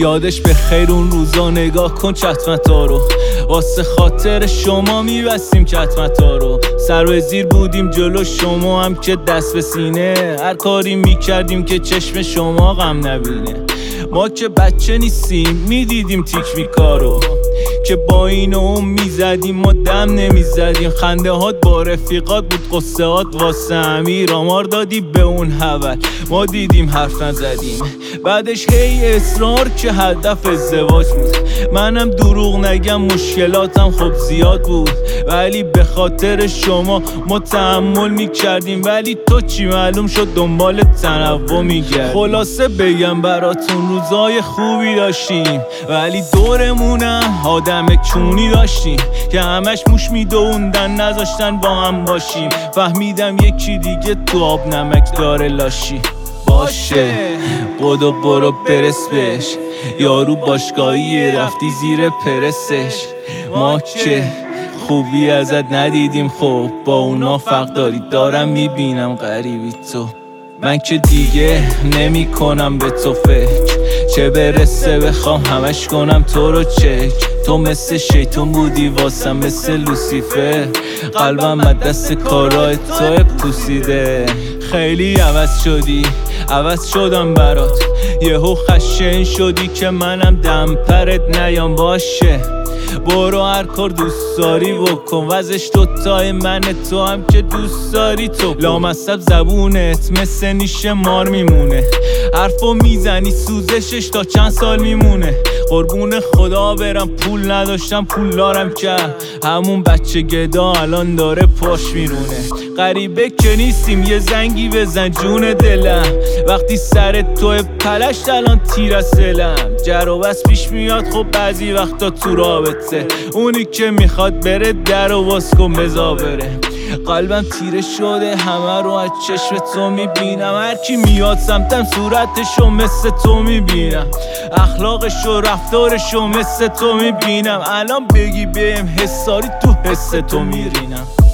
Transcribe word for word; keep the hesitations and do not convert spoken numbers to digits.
یادش به خیر اون روزا، نگاه کن چتمتا رو، واسه خاطر شما میبستیم چتمتا رو. سر به زیر بودیم جلو شما هم که دست به سینه، هر کاری میکردیم که چشم شما غم نبینه. ما که بچه نیستیم میدیدیم تیک میکارو، که با این و اون میزدیم ما دم نمیزدیم. خنده هات با رفیقات بود، قصه هات واسه امیر. آمار دادی به اون حول، ما دیدیم حرف نزدیم. بعدش هی اصرار که هدف ازدواج بود. منم دروغ نگم مشکلاتم خب زیاد بود، ولی به خاطر شما ما تحمل میکردیم. ولی تو چی معلوم شد دنبال تنوع میگرد. خلاصه بگم براتون روزای خوبی داشتیم، ولی دورمونم آدم کونی داشتیم که همش موش میدوندن نذاشتن با هم باشیم. فهمیدم یکی دیگه تو آب نمک داره لاشی. باشه بدو برو برس بهش، یارو باشگاهی رفتی زیر پرسش. ما که خوبی ازت ندیدیم، خب با اونا فرق داری. دارم میبینم غریبی تو، من که دیگه نمی کنم به تو فکر. چه برسه بخوام همش کنم تو رو چک. تو مثل شیطون بودی واسم مثل لوسیفر، قلبم از دست کارای تو پوسیده. خیلی عوض شدی، عوض شدم برات. یهو خشن شدی که منم دم پرت نیام. باشه برو هر کار دوست داری بکن، وزش دوتای من تو هم که دوست داری تو. لامصب زبونت مثل نیش مار میمونه، حرفو میزنی سوزشش تا چند سال میمونه. قربون خدا برم پول نداشتم پول دارم که همون بچه گدا الان داره پاش میرونه. غریبه که نیستیم یه زنگی بزن جون دلم، وقتی سر تو پلشت الان تیر از دلم. جر و بس پیش میاد خب بعضی وقتا تو رابطه، اونی که میخواد بره در و باز کن بزا بره. قلبم تیره شده همه رو از چشم تو میبینم، هرکی میاد سمتم صورتشو مثل تو میبینم، اخلاقشو رفتارشو مثل تو میبینم. الان بگی بهم حساری تو حس تو میرینم.